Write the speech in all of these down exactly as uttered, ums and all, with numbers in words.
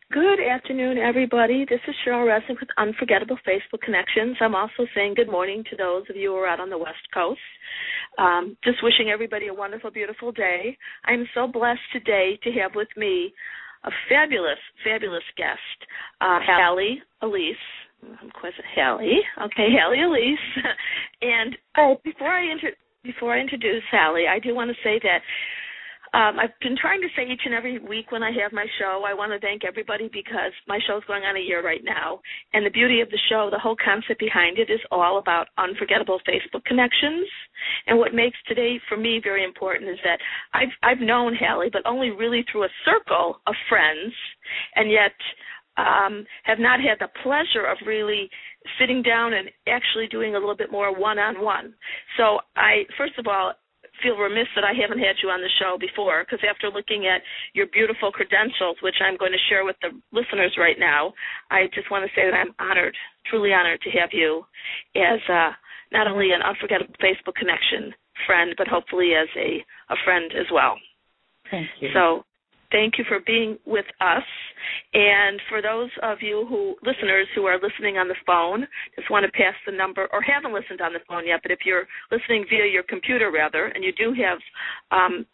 Good afternoon, everybody. This is Cheryl Resnick with Unforgettable Facebook Connections. I'm also saying good morning to those of you who are out on the West Coast. Um, just wishing everybody a wonderful, beautiful day. I'm so blessed today to have with me a fabulous, fabulous guest, uh, Hallie Elise. I'm quite Hallie. Okay, Hallie Elise. and uh, before I inter- before I introduce Hallie, I do want to say that Um, I've been trying to say each and every week when I have my show, I want to thank everybody because my show's going on a year right now. And the beauty of the show, the whole concept behind it is all about unforgettable Facebook connections. And what makes today for me very important is that I've, I've known Hallie, but only really through a circle of friends, and yet um, have not had the pleasure of really sitting down and actually doing a little bit more one-on-one. So I, first of all, feel remiss that I haven't had you on the show before, because after looking at your beautiful credentials, which I'm going to share with the listeners right now, I just want to say that I'm honored, truly honored to have you as uh, not only an unforgettable Facebook connection friend, but hopefully as a, a friend as well. Thank you. So thank you for being with us. And for those of you who, listeners who are listening on the phone, just want to pass the number, or haven't listened on the phone yet, but if you're listening via your computer, rather, and you do have um,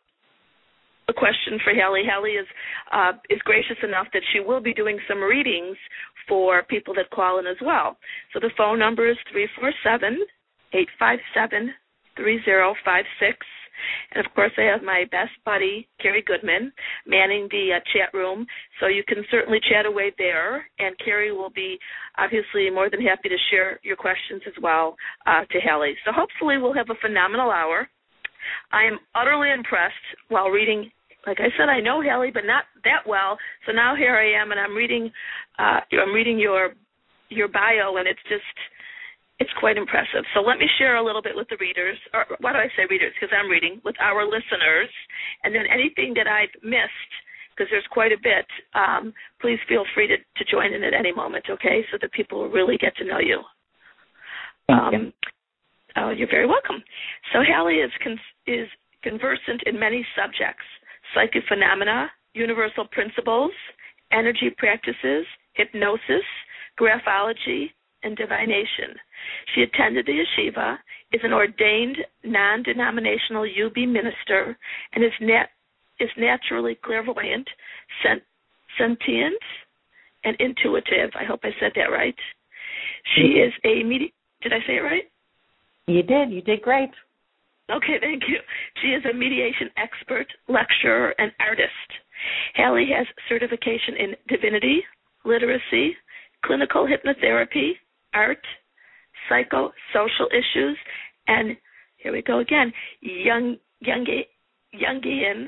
a question for Hallie, Hallie is, uh, is gracious enough that she will be doing some readings for people that call in as well. So the phone number is three four seven, eight five seven, three zero five six. And, of course, I have my best buddy, Carrie Goodman, manning the uh, chat room, so you can certainly chat away there, and Carrie will be obviously more than happy to share your questions as well uh, to Hallie. So hopefully we'll have a phenomenal hour. I am utterly impressed while reading. Like I said, I know Hallie, but not that well, so now here I am, and I'm reading uh, I'm reading your your bio, and it's just... It's quite impressive. So let me share a little bit with the readers, or why do I say readers? Because I'm reading, with our listeners. And then anything that I've missed, because there's quite a bit, um, please feel free to, to join in at any moment, okay, so that people will really get to know you. Thank um, you. Oh, you're very welcome. So Hallie is, con- is conversant in many subjects: psychic phenomena, universal principles, energy practices, hypnosis, graphology, and divination. She attended the yeshiva, is an ordained non-denominational U B minister, and is nat- is naturally clairvoyant, sent- sentient, and intuitive. I hope I said that right. She is a medi- Did I say it right? You did. You did great. Okay, thank you. She is a mediation expert, lecturer, and artist. Hallie has certification in divinity, literacy, clinical hypnotherapy, art, psychosocial issues, and here we go again, Jung, Jungi, Jungian.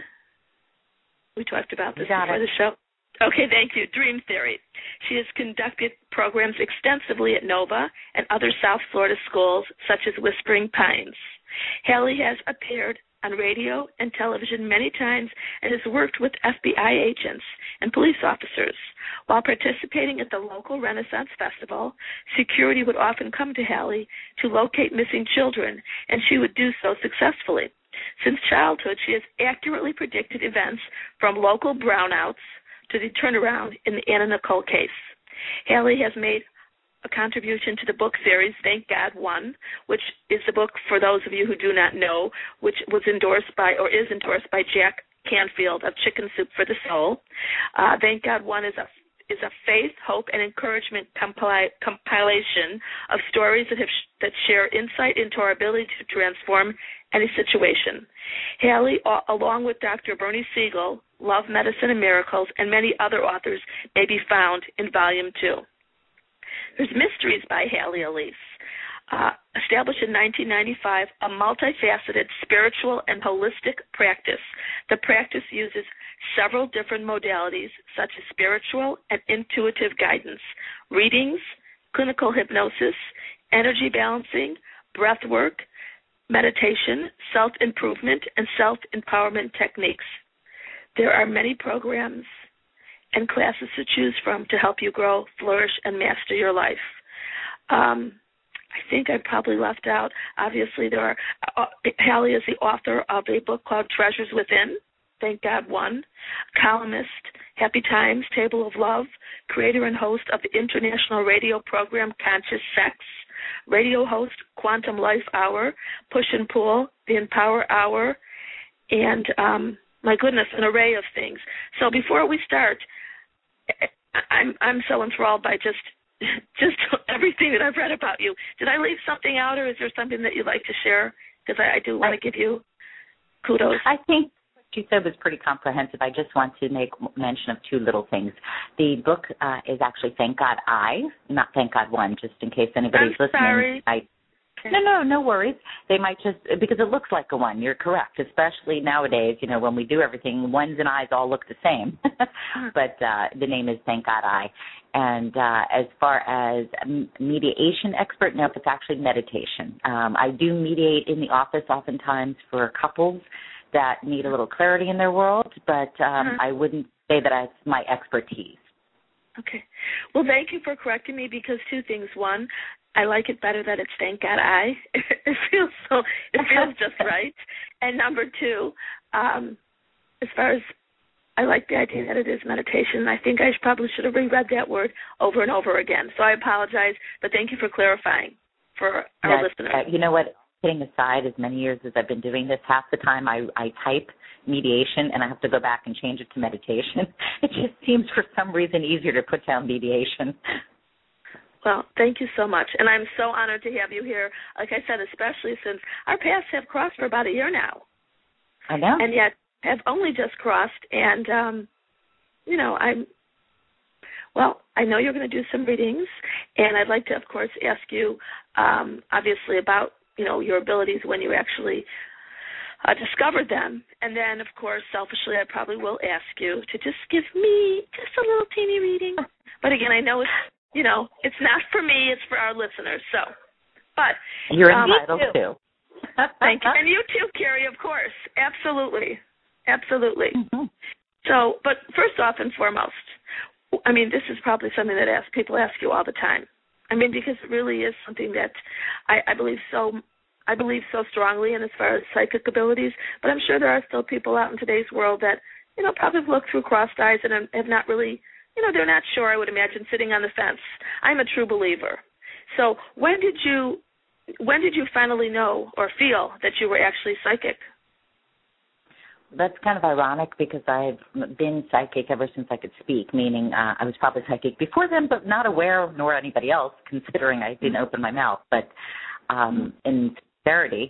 We talked about this before the show. Okay, thank you. Dream theory. She has conducted programs extensively at Nova and other South Florida schools, such as Whispering Pines. Hallie has appeared on radio and television many times and has worked with F B I agents and police officers. While participating at the local Renaissance Festival, security would often come to Hallie to locate missing children, and she would do so successfully. Since childhood, she has accurately predicted events from local brownouts to the turnaround in the Anna Nicole case. Hallie has made a contribution to the book series, Thank God One, which is the book, for those of you who do not know, which was endorsed by, or is endorsed by Jack Canfield of Chicken Soup for the Soul. Uh, Thank God One is a is a faith, hope, and encouragement compili- compilation of stories that have sh- that share insight into our ability to transform any situation. Hallie, a- along with Doctor Bernie Siegel, Love, Medicine, and Miracles, and many other authors, may be found in Volume two. There's Mysteries by Hallie Elise. Uh, established in nineteen ninety-five, a multifaceted spiritual and holistic practice. The practice uses several different modalities, such as spiritual and intuitive guidance, readings, clinical hypnosis, energy balancing, breath work, meditation, self-improvement, and self-empowerment techniques. There are many programs and classes to choose from to help you grow, flourish, and master your life. Um, I think I probably left out, obviously, there are, uh, Hallie is the author of a book called Treasures Within, Thank God One, columnist, Happy Times, Table of Love, creator and host of the international radio program Conscious Sex, radio host Quantum Life Hour, Push and Pull, the Empower Hour, and um, my goodness, an array of things. So before we start, I'm I'm so enthralled by just just everything that I've read about you. Did I leave something out, or is there something that you'd like to share? Because I, I do want to give you kudos. I think what you said was pretty comprehensive. I just want to make mention of two little things. The book uh, is actually Thank God I, not Thank God One, just in case anybody's I'm listening. Sorry. I, no, no, no worries. They might just, because it looks like a one. You're correct, especially nowadays, you know, when we do everything, ones and eyes all look the same. But uh, the name is Thank God I. And uh, as far as mediation expert, no, it's actually meditation. Um, I do mediate in the office oftentimes for couples that need a little clarity in their world, but um, uh-huh. I wouldn't say that it's my expertise. Okay. Well, thank you for correcting me, because two things. One, I like it better that it's Thank God I. It feels so, it feels just right. And number two, um, as far as I like the idea that it is meditation. I think I probably should have reread that word over and over again. So I apologize, but thank you for clarifying for our That's, listeners. Uh, you know what? Putting aside as many years as I've been doing this, half the time I, I type mediation and I have to go back and change it to meditation. It just seems for some reason easier to put down mediation. Well, thank you so much. And I'm so honored to have you here, like I said, especially since our paths have crossed for about a year now. I know. And yet have only just crossed. And, um, you know, I'm, well, I know you're going to do some readings. And I'd like to, of course, ask you, um, obviously, about, you know, your abilities when you actually uh, discovered them. And then, of course, selfishly, I probably will ask you to just give me just a little teeny reading. But again, I know it's, you know, it's not for me, it's for our listeners. So, but you're um, entitled to. Thank you. And you too, Carrie, of course. Absolutely. Absolutely. Mm-hmm. So, but first off and foremost, I mean, this is probably something that ask, people ask you all the time. I mean, because it really is something that I, I believe so I believe so strongly in as far as psychic abilities, but I'm sure there are still people out in today's world that, you know, probably look through crossed eyes and have not really, you know, they're not sure, I would imagine, sitting on the fence. I'm a true believer. So when did you when did you finally know or feel that you were actually psychic? That's kind of ironic because I've been psychic ever since I could speak, meaning uh, I was probably psychic before then, but not aware, nor anybody else, considering I didn't open my mouth. But um, in sincerity,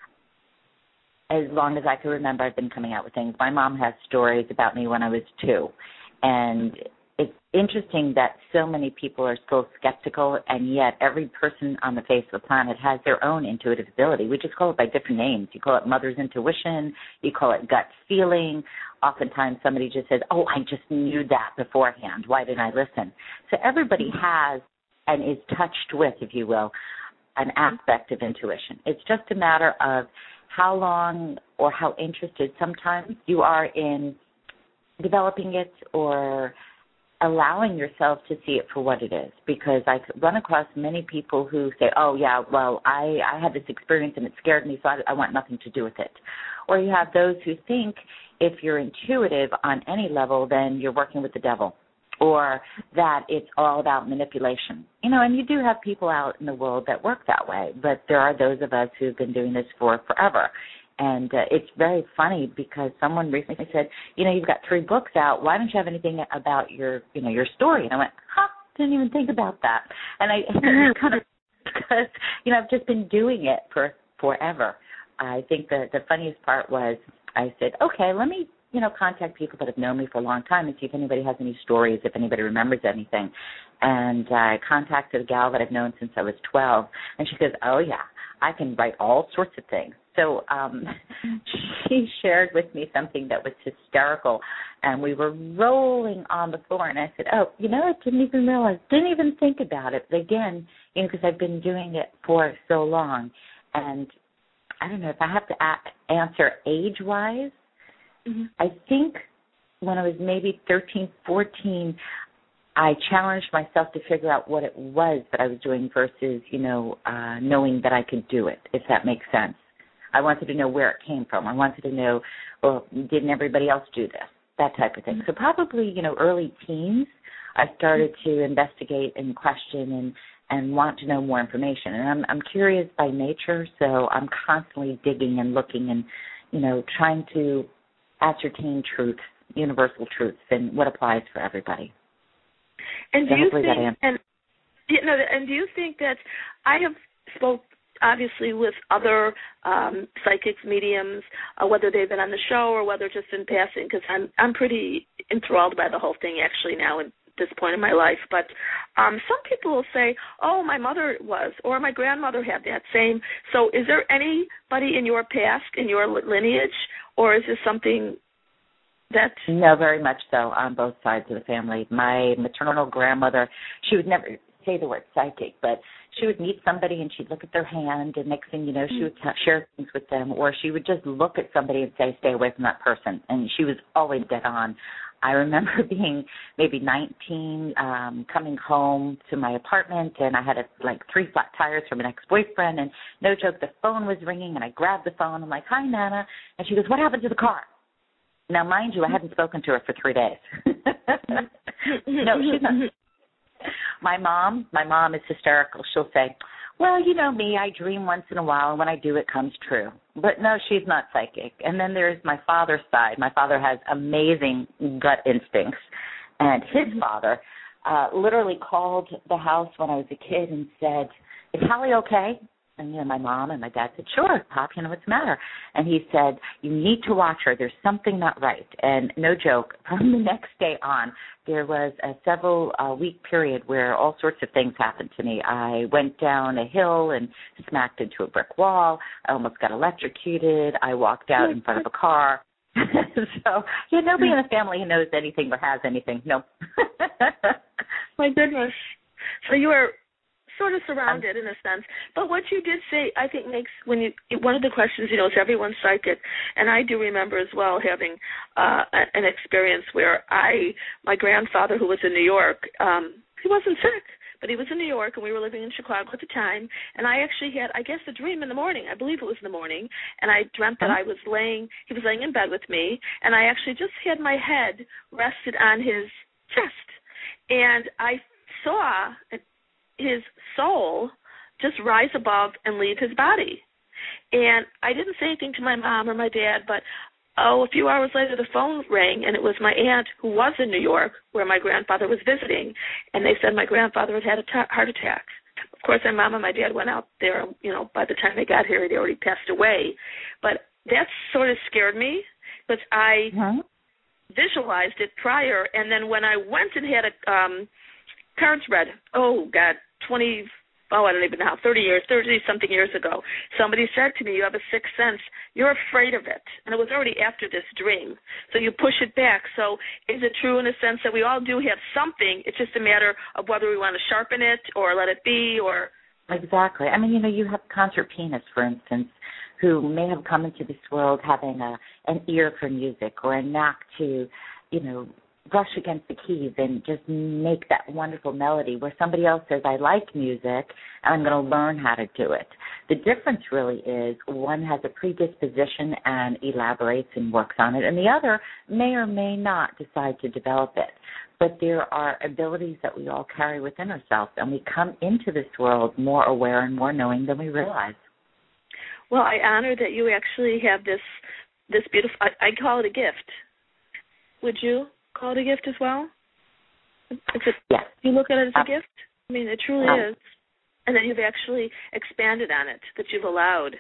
as long as I can remember, I've been coming out with things. My mom has stories about me when I was two, and it's interesting that so many people are still skeptical, and yet every person on the face of the planet has their own intuitive ability. We just call it by different names. You call it mother's intuition. You call it gut feeling. Oftentimes somebody just says, oh, I just knew that beforehand. Why didn't I listen? So everybody has and is touched with, if you will, an aspect of intuition. It's just a matter of how long or how interested sometimes you are in developing it or allowing yourself to see it for what it is, because I run across many people who say, oh, yeah, well, I, I had this experience and it scared me, so I, I want nothing to do with it. Or you have those who think if you're intuitive on any level, then you're working with the devil, or that it's all about manipulation. You know, and you do have people out in the world that work that way, but there are those of us who've been doing this for forever. And uh, it's very funny because someone recently said, you know, you've got three books out. Why don't you have anything about your, you know, your story? And I went, huh, didn't even think about that. And I kind of, because, you know, I've just been doing it for forever. I think the, the funniest part was I said, okay, let me, you know, contact people that have known me for a long time and see if anybody has any stories, if anybody remembers anything. And I contacted a gal that I've known since I was twelve, and she goes, oh, yeah, I can write all sorts of things. So um, she shared with me something that was hysterical, and we were rolling on the floor, and I said, oh, you know, I didn't even realize, didn't even think about it. But again, you know, because I've been doing it for so long, and I don't know if I have to a- answer age-wise. Mm-hmm. I think when I was maybe thirteen, fourteen, I challenged myself to figure out what it was that I was doing versus, you know, uh, knowing that I could do it, if that makes sense. I wanted to know where it came from. I wanted to know, well, didn't everybody else do this? That type of thing. So probably, you know, early teens, I started to investigate and question and, and want to know more information. And I'm, I'm curious by nature, so I'm constantly digging and looking and, you know, trying to ascertain truths, universal truths, and what applies for everybody. And so do you think, and you know, and do you think that I have spoke obviously with other um, psychics, mediums, uh, whether they've been on the show or whether just in passing, because I'm I'm pretty enthralled by the whole thing actually now at this point in my life. But um, some people will say, "Oh, my mother was," or "My grandmother had that same." So, is there anybody in your past, in your lineage, or is this something that? No, very much so on both sides of the family. My maternal grandmother, she would never say the word psychic, but she would meet somebody and she'd look at their hand, and next thing you know, she would t- share things with them, or she would just look at somebody and say, stay away from that person, and she was always dead on. I remember being maybe nineteen, um, coming home to my apartment, and I had a, like three flat tires from an ex-boyfriend, and no joke, the phone was ringing, and I grabbed the phone. I'm like, hi, Nana, and she goes, what happened to the car? Now, mind you, I hadn't spoken to her for three days. No, she's not. My mom, my mom is hysterical. She'll say, well, you know me, I dream once in a while, and when I do, it comes true. But no, she's not psychic. And then there's my father's side. My father has amazing gut instincts. And his father uh, literally called the house when I was a kid and said, is Hallie okay? And, you know, my mom and my dad said, sure, Pop, you know, what's the matter? And he said, you need to watch her. There's something not right. And no joke, from the next day on, there was a several-week uh, period where all sorts of things happened to me. I went down a hill and smacked into a brick wall. I almost got electrocuted. I walked out in front of a car. So, yeah, nobody in the family who knows anything or has anything. No. My goodness. So you were sort of surrounded in a sense. But what you did say, I think, makes, when you, one of the questions, you know, is everyone's psychic? And I do remember as well having uh, an experience where I, my grandfather, who was in New York, um, he wasn't sick, but he was in New York, and we were living in Chicago at the time, and I actually had, I guess, a dream in the morning. I believe it was in the morning, and I dreamt that I was laying, he was laying in bed with me, and I actually just had my head rested on his chest, and I saw his soul just rise above and leave his body. And I didn't say anything to my mom or my dad, but, oh, a few hours later the phone rang, and it was my aunt who was in New York where my grandfather was visiting, and they said my grandfather had had a t- heart attack. Of course, my mom and my dad went out there, you know, by the time they got here, he'd already passed away. But that sort of scared me because I mm-hmm. visualized it prior, and then when I went and had a um, cards read, oh, God, twenty, oh, I don't even know how, thirty years, thirty-something years ago, somebody said to me, you have a sixth sense, you're afraid of it. And it was already after this dream. So you push it back. So is it true in a sense that we all do have something? It's just a matter of whether we want to sharpen it or let it be or... Exactly. I mean, you know, you have concert pianists, for instance, who may have come into this world having a an ear for music or a knack to, you know, brush against the keys and just make that wonderful melody, where somebody else says, I like music, and I'm going to learn how to do it. The difference really is one has a predisposition and elaborates and works on it, and the other may or may not decide to develop it. But there are abilities that we all carry within ourselves, and we come into this world more aware and more knowing than we realize. Well, I honor that you actually have this this beautiful, I, I call it a gift. Would you call it a gift as well? It's a, yes. You look at it as a um, gift? I mean, it truly um, is. And that you've actually expanded on it, that you've allowed.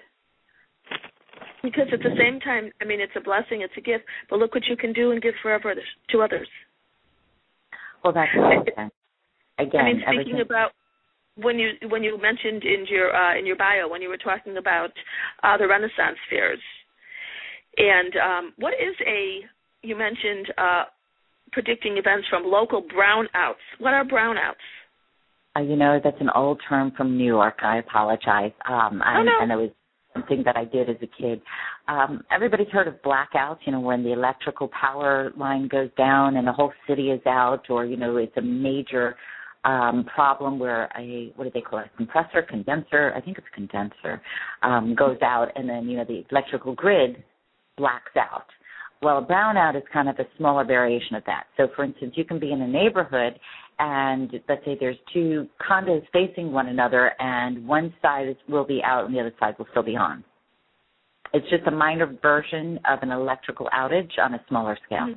Because at the same time, I mean, it's a blessing, it's a gift, but look what you can do and give forever to others. Well, that's okay. Again, I mean, speaking everything... about when you when you mentioned in your uh, in your bio, when you were talking about uh, the Renaissance fairs, and um, what is a, you mentioned uh, predicting events from local brownouts. What are brownouts? Uh, you know, that's an old term from New York. I apologize. Um, I, oh, no. And it was something that I did as a kid. Um, everybody's heard of blackouts, you know, when the electrical power line goes down and the whole city is out, or, you know, it's a major um, problem where a, what do they call it, compressor, condenser, I think it's condenser, um, goes out, and then, you know, the electrical grid blacks out. Well, a brownout is kind of a smaller variation of that. So, for instance, you can be in a neighborhood and let's say there's two condos facing one another and one side is, will be out and the other side will still be on. It's just a minor version of an electrical outage on a smaller scale.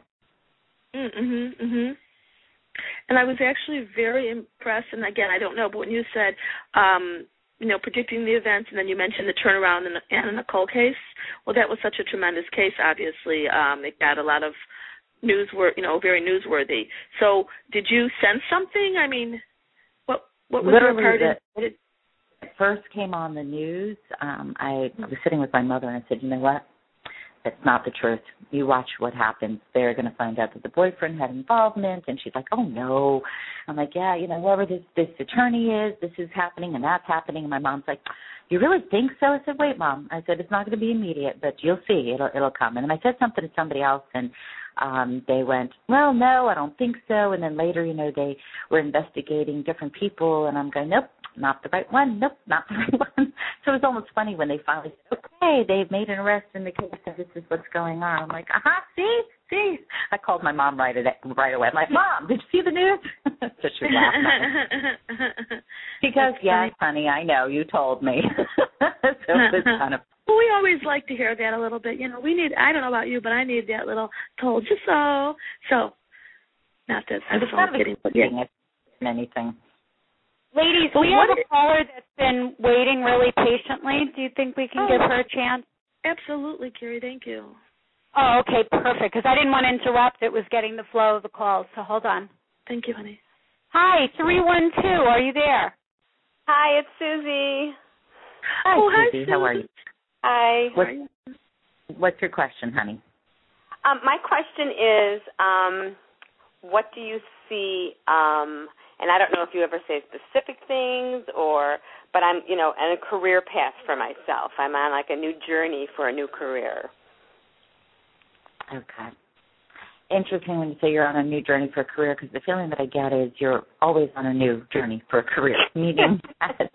Mm-hmm, mm-hmm. And I was actually very impressed, and again, I don't know, but when you said, um, you know, predicting the events, and then you mentioned the turnaround in the Anna Nicole case, well, that was such a tremendous case, obviously. Um, it got a lot of newsworthy, you know, very newsworthy. So did you sense something? I mean, what what was Literally your part the, in it? It first came on the news. Um, I was sitting with my mother, and I said, you know what? That's not the truth. You watch what happens. They're going to find out that the boyfriend had involvement, and she's like, oh, no. I'm like, yeah, you know, whoever this, this attorney is, this is happening and that's happening. And my mom's like, you really think so? I said, wait, Mom. I said, it's not going to be immediate, but you'll see. It'll it'll come. And then I said something to somebody else, and um, they went, well, no, I don't think so. And then later, you know, they were investigating different people, and I'm going, nope. Not the right one. Nope, not the right one. So it was almost funny when they finally said, okay, they've made an arrest in the case, and this is what's going on. I'm like, uh-huh, see, see. I called my mom right, at, right away. I'm like, Mom, did you see the news? So she laughed at me. Because, yes, honey, I know, you told me. So it was kind of. Well, we always like to hear that a little bit. You know, we need, I don't know about you, but I need that little told you so. So, not that I'm just not kidding. Yeah. Anything. Ladies, we have a caller that's been waiting really patiently. Do you think we can oh, give her a chance? Absolutely, Carrie. Thank you. Oh, okay, perfect, because I didn't want to interrupt. It was getting the flow of the calls, so hold on. Thank you, honey. Hi, three one two. Are you there? Hi, it's Susie. Hi, oh, Susie. Hi, Susie. How are you? Hi. What's, what's your question, honey? Um, my question is, um, what do you see um, – and I don't know if you ever say specific things or, but I'm, you know, on a career path for myself. I'm on like a new journey for a new career. Okay. Interesting when you say you're on a new journey for a career, because the feeling that I get is you're always on a new journey for a career, meaning that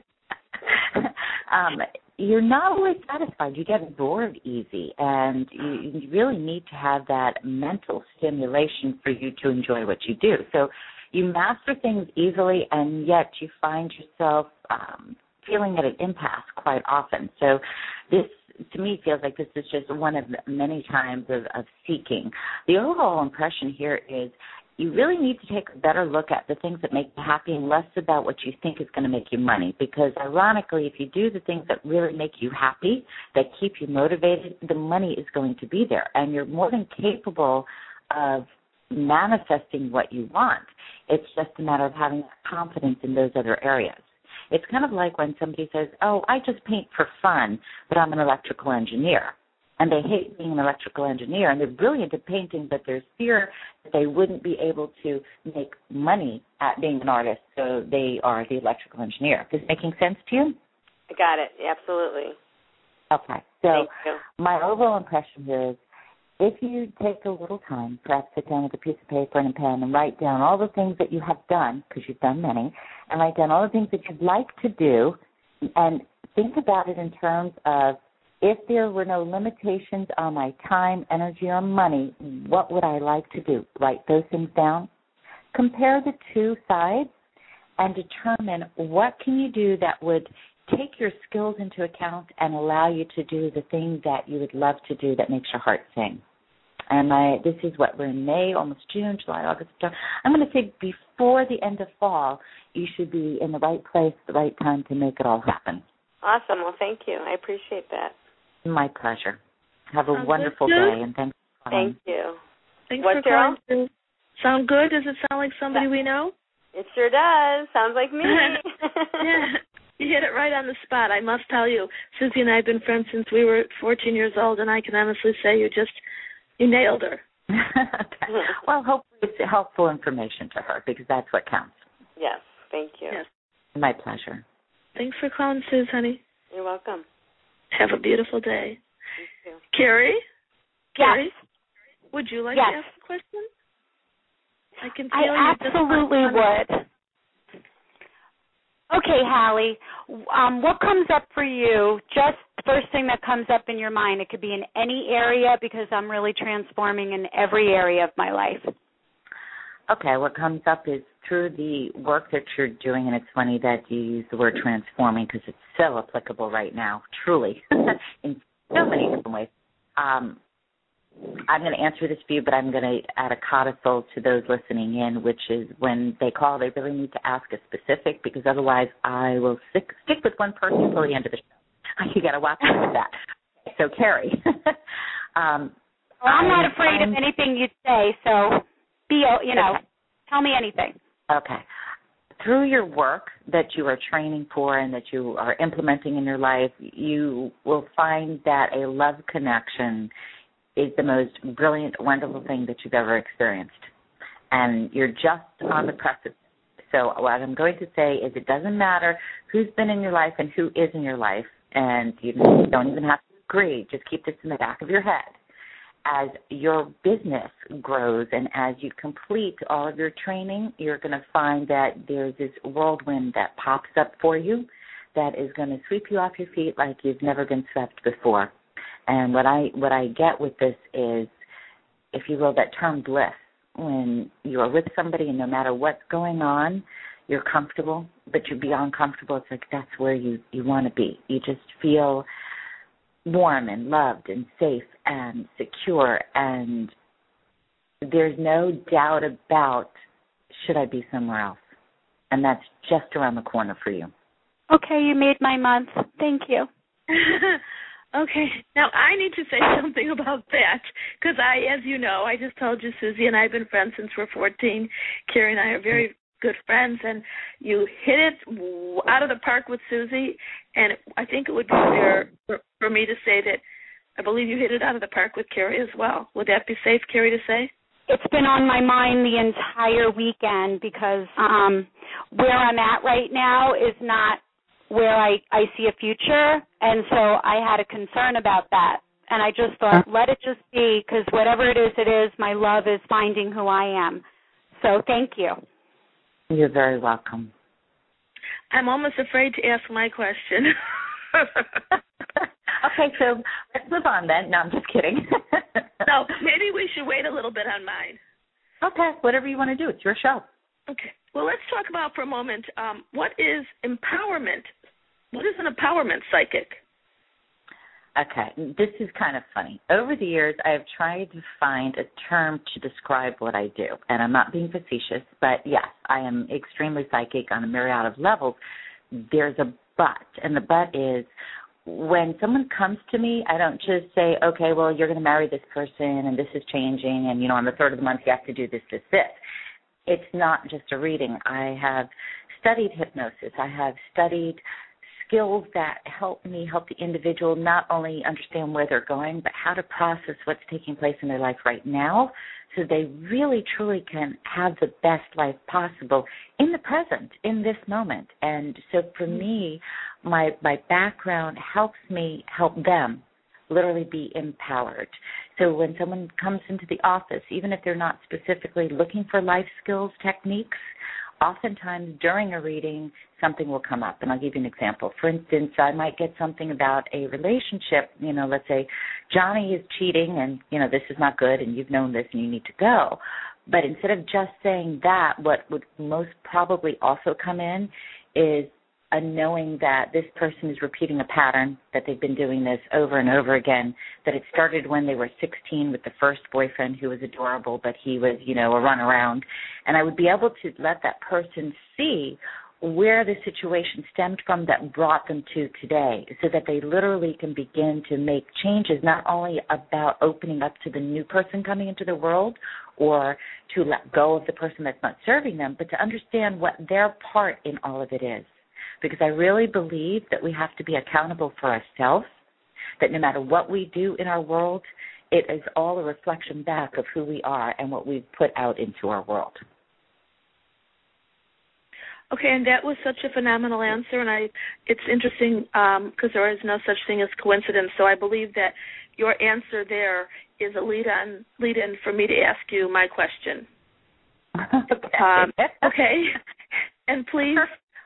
um, you're not always satisfied. You get bored easy, and you, you really need to have that mental stimulation for you to enjoy what you do. So you master things easily, and yet you find yourself um, feeling at an impasse quite often. So this, to me, feels like this is just one of many times of, of seeking. The overall impression here is you really need to take a better look at the things that make you happy and less about what you think is going to make you money. Because ironically, if you do the things that really make you happy, that keep you motivated, the money is going to be there. And you're more than capable of manifesting what you want. It's just a matter of having confidence in those other areas. It's kind of like when somebody says, oh, I just paint for fun, but I'm an electrical engineer. And they hate being an electrical engineer, and they're brilliant at painting, but there's fear that they wouldn't be able to make money at being an artist, so they are the electrical engineer. Is this making sense to you? I got it. Absolutely. Okay. So my overall impression here is, if you take a little time, perhaps sit down with a piece of paper and a pen and write down all the things that you have done, because you've done many, and write down all the things that you'd like to do, and think about it in terms of, if there were no limitations on my time, energy, or money, what would I like to do? Write those things down. Compare the two sides and determine what can you do that would take your skills into account and allow you to do the thing that you would love to do that makes your heart sing. And I, this is what we're in May, almost June, July, August, September. I'm going to say before the end of fall, you should be in the right place, the right time to make it all happen. Awesome. Well, thank you. I appreciate that. My pleasure. Have a Sounds wonderful good. day, and thanks for calling. Thank you. Thanks what, for calling. Daryl? Sound good? Does it sound like somebody we know? It sure does. Sounds like me. Yeah. You hit it right on the spot. I must tell you, Susie and I have been friends since we were fourteen years old, and I can honestly say you just, you nailed her. Okay. Well, hopefully it's helpful information to her, because that's what counts. Yes, thank you. Yes. My pleasure. Thanks for calling, Suze, honey. You're welcome. Have a beautiful day. You too. Carrie? Yes. Carrie? Would you like yes. to ask a question? I can feel I you absolutely just would. Hallie, um, what comes up for you? Just first thing that comes up in your mind. It could be in any area because I'm really transforming in every area of my life. Okay, what comes up is through the work that you're doing, and it's funny that you use the word transforming because it's so applicable right now, truly, in so many different ways. Um, I'm going to answer this for you, but I'm going to add a codicil to those listening in, which is when they call, they really need to ask a specific because otherwise I will stick, stick with one person until the end of the show. You got to watch out for that. So, Carrie. um, well, I'm not afraid I'm, of anything you say, so be, you know, okay. Tell me anything. Okay. Through your work that you are training for and that you are implementing in your life, you will find that a love connection is the most brilliant, wonderful thing that you've ever experienced. And you're just on the precipice. So what I'm going to say is it doesn't matter who's been in your life and who is in your life, and you don't even have to agree. Just keep this in the back of your head. As your business grows and as you complete all of your training, you're going to find that there's this whirlwind that pops up for you that is going to sweep you off your feet like you've never been swept before. And what I what I get with this is, if you will, that term bliss. When you are with somebody and no matter what's going on, you're comfortable, but you're beyond comfortable. It's like that's where you, you want to be. You just feel warm and loved and safe and secure, and there's no doubt about should I be somewhere else. And that's just around the corner for you. Okay, you made my month. Thank you. Okay, now I need to say something about that because I, as you know, I just told you Susie and I have been friends since we're fourteen. Carrie and I are very good friends, and you hit it out of the park with Susie, and I think it would be fair for, for me to say that I believe you hit it out of the park with Carrie as well. Would that be safe, Carrie, to say? It's been on my mind the entire weekend because um, where I'm at right now is not where I, I see a future, and so I had a concern about that. And I just thought, let it just be, because whatever it is, it is. My love is finding who I am. So thank you. You're very welcome. I'm almost afraid to ask my question. Okay, so let's move on then. No, I'm just kidding. No, maybe we should wait a little bit on mine. Okay, whatever you want to do. It's your show. Okay. Well, let's talk about for a moment um, what is empowerment? What is an empowerment psychic? Okay, this is kind of funny. Over the years, I have tried to find a term to describe what I do, and I'm not being facetious, but yes, I am extremely psychic on a myriad of levels. There's a but, and the but is when someone comes to me, I don't just say, okay, well, you're going to marry this person, and this is changing, and, you know, on the third of the month, you have to do this, this, this. It's not just a reading. I have studied hypnosis. I have studied skills that help me help the individual not only understand where they're going, but how to process what's taking place in their life right now so they really, truly can have the best life possible in the present, in this moment. And so for me, my my background helps me help them literally be empowered. So when someone comes into the office, even if they're not specifically looking for life skills techniques, oftentimes during a reading, something will come up. And I'll give you an example. For instance, I might get something about a relationship. You know, let's say Johnny is cheating and, you know, this is not good and you've known this and you need to go. But instead of just saying that, what would most probably also come in is a knowing that this person is repeating a pattern, that they've been doing this over and over again, that it started when they were sixteen with the first boyfriend who was adorable, but he was, you know, a runaround. And I would be able to let that person see where the situation stemmed from that brought them to today so that they literally can begin to make changes, not only about opening up to the new person coming into the world or to let go of the person that's not serving them, but to understand what their part in all of it is. Because I really believe that we have to be accountable for ourselves, that no matter what we do in our world, it is all a reflection back of who we are and what we've put out into our world. Okay, and that was such a phenomenal answer, and I it's interesting because um, there is no such thing as coincidence, so I believe that your answer there is a lead-on, lead-in for me to ask you my question. Okay. Um, okay, and please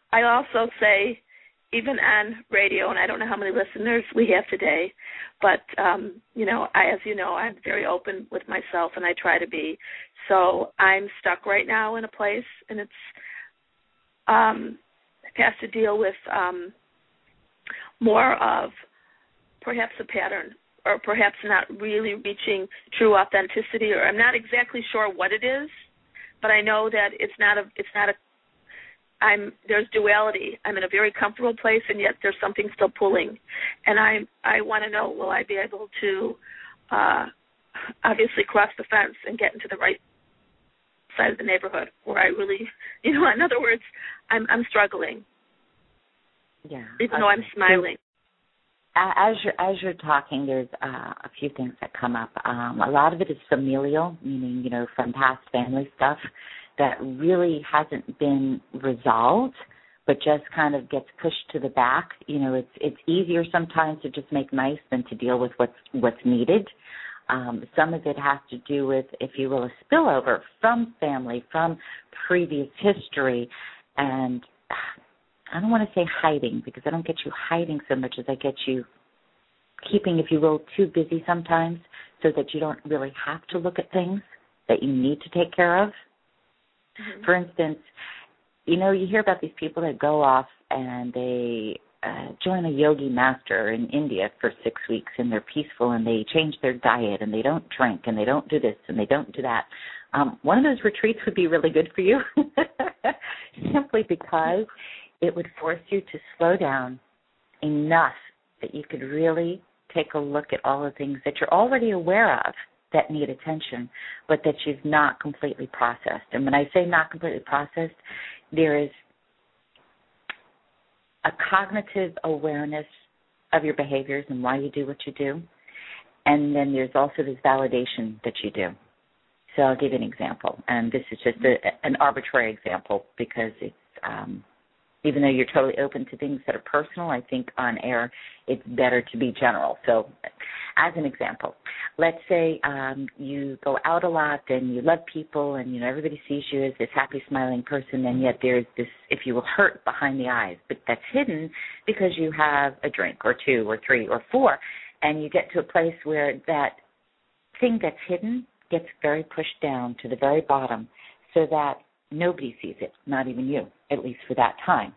I also say, even on radio, and I don't know how many listeners we have today, but, um, you know, I, as you know, I'm very open with myself, and I try to be. So I'm stuck right now in a place, and it's um, it has to deal with um, more of perhaps a pattern, or perhaps not really reaching true authenticity, or I'm not exactly sure what it is, but I know that it's not a, it's not a, I'm, there's duality. I'm in a very comfortable place, and yet there's something still pulling, and I, I want to know, will I be able to uh, obviously cross the fence and get into the right side of the neighborhood where I really, you know, in other words, I'm, I'm struggling. Yeah. Even okay. though I'm smiling. As you're, as you're talking, there's uh, a few things that come up. Um, a lot of it is familial, meaning, you know, from past family stuff that really hasn't been resolved, but just kind of gets pushed to the back. You know, it's it's easier sometimes to just make nice than to deal with what's what's needed. Um, some of it has to do with, if you will, a spillover from family, from previous history, and I don't want to say hiding, because I don't get you hiding so much as I get you keeping, if you will, too busy sometimes so that you don't really have to look at things that you need to take care of. Mm-hmm. For instance, you know, you hear about these people that go off and they uh, join a yogi master in India for six weeks and they're peaceful and they change their diet and they don't drink and they don't do this and they don't do that. Um, one of those retreats would be really good for you simply because it would force you to slow down enough that you could really take a look at all the things that you're already aware of that need attention, but that you've not completely processed. And when I say not completely processed, there is a cognitive awareness of your behaviors and why you do what you do, and then there's also this validation that you do. So I'll give you an example, and this is just a, an arbitrary example because it's um, even though you're totally open to things that are personal, I think on air it's better to be general. So as an example, let's say um, you go out a lot and you love people and, you know, everybody sees you as this happy, smiling person, and yet there's this, if you will, hurt behind the eyes. But that's hidden because you have a drink or two or three or four, and you get to a place where that thing that's hidden gets very pushed down to the very bottom so that nobody sees it, not even you, at least for that time.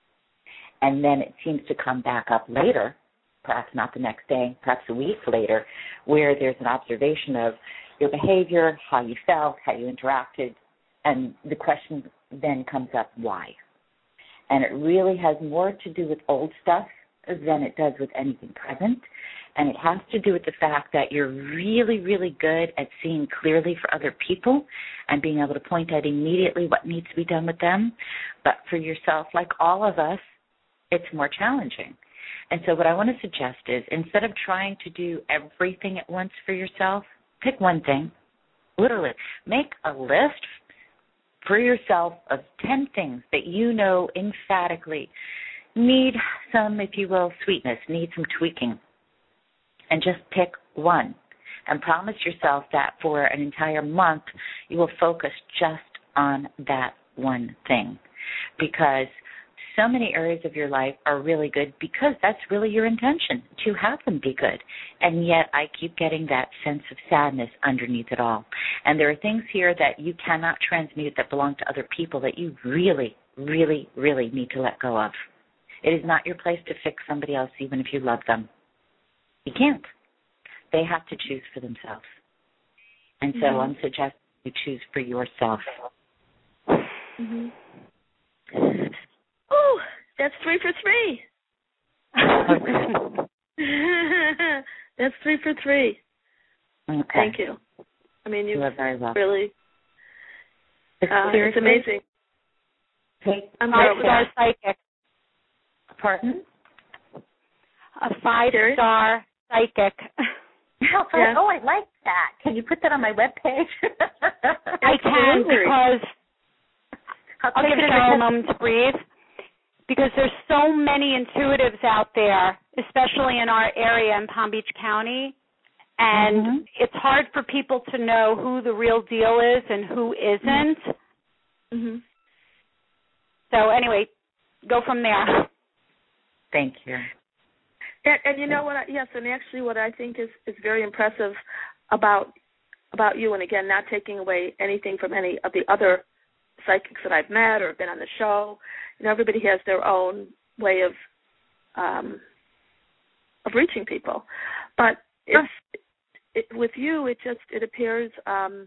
And then it seems to come back up later, perhaps not the next day, perhaps a week later, where there's an observation of your behavior, how you felt, how you interacted, and the question then comes up, why? And it really has more to do with old stuff than it does with anything present. And it has to do with the fact that you're really, really good at seeing clearly for other people and being able to point out immediately what needs to be done with them. But for yourself, like all of us, it's more challenging. And so what I want to suggest is, instead of trying to do everything at once for yourself, pick one thing. Literally, make a list for yourself of ten things that you know emphatically need some, if you will, sweetness, need some tweaking. And just pick one and promise yourself that for an entire month you will focus just on that one thing, because so many areas of your life are really good because that's really your intention, to have them be good. And yet I keep getting that sense of sadness underneath it all. And there are things here that you cannot transmute that belong to other people that you really, really, really need to let go of. It is not your place to fix somebody else, even if you love them. You can't. They have to choose for themselves. And so mm-hmm. I'm suggesting you choose for yourself. Mm-hmm. Oh, that's three for three. That's three for three. Okay. Thank you. I mean, you very well. really, uh, it's amazing. Hey, I'm five-star psychic. Pardon? A five-star psychic. Oh, yeah. Oh, I like that. Can you put that on my webpage? I can, because I'll, I'll give Cheryl a moment to breathe, because there's so many intuitives out there, especially in our area in Palm Beach County, and mm-hmm. it's hard for people to know who the real deal is and who isn't. Mm-hmm. So anyway, go from there. Thank you. And, and you know what? I, yes, and actually, what I think is, is very impressive about about you, and again, not taking away anything from any of the other psychics that I've met or been on the show. You know, everybody has their own way of um, of reaching people, but it's it, with you, it just it appears. Um,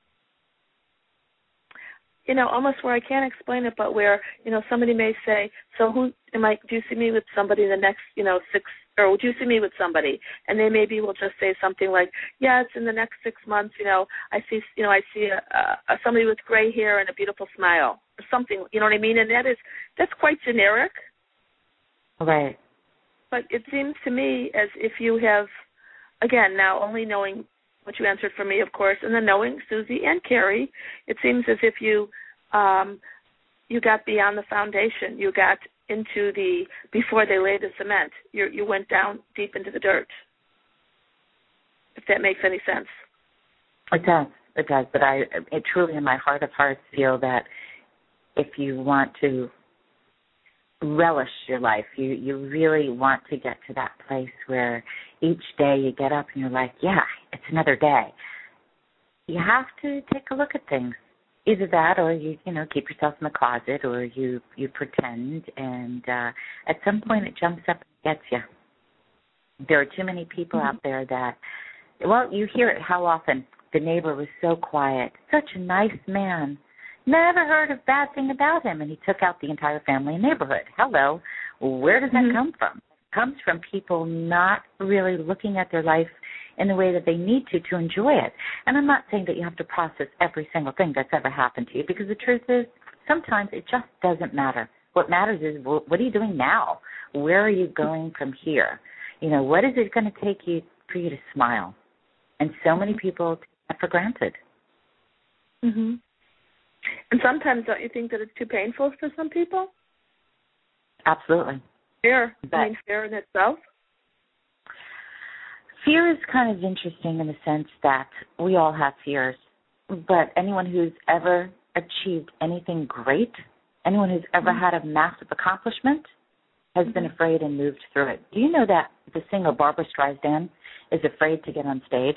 You know, almost where I can't explain it, but where, you know, somebody may say, so who am I, do you see me with somebody in the next, you know, six, or would you see me with somebody? And they maybe will just say something like, yeah, it's in the next six months, you know, I see, you know, I see a, a, somebody with gray hair and a beautiful smile, or something, you know what I mean? And that is, that's quite generic. Right. But it seems to me as if you have, again, now only knowing what you answered for me, of course, and then knowing Susie and Carrie, it seems as if you um, you got beyond the foundation. You got into the, before they laid the cement, you you went down deep into the dirt, if that makes any sense. It does. It does. But I it truly in my heart of hearts feel that if you want to relish your life, you, you really want to get to that place where each day you get up and you're like, yeah, it's another day. You have to take a look at things. Either that or you, you know, keep yourself in the closet or you, you pretend and uh, at some point it jumps up and gets you. There are too many people mm-hmm. out there that, well, you hear it how often. The neighbor was so quiet, such a nice man. Never heard a bad thing about him, and he took out the entire family and neighborhood. Hello. Where does that mm-hmm. come from? It comes from people not really looking at their life in the way that they need to to enjoy it. And I'm not saying that you have to process every single thing that's ever happened to you, because the truth is sometimes it just doesn't matter. What matters is, well, what are you doing now? Where are you going from here? You know, what is it going to take you for you to smile? And so many people take that for granted. Mm-hmm. And sometimes don't you think that it's too painful for some people? Absolutely. Fear. But I mean, fear in itself? Fear is kind of interesting in the sense that we all have fears. But anyone who's ever achieved anything great, anyone who's ever mm-hmm. had a massive accomplishment, has mm-hmm. been afraid and moved through it. Do you know that the singer Barbra Streisand is afraid to get on stage?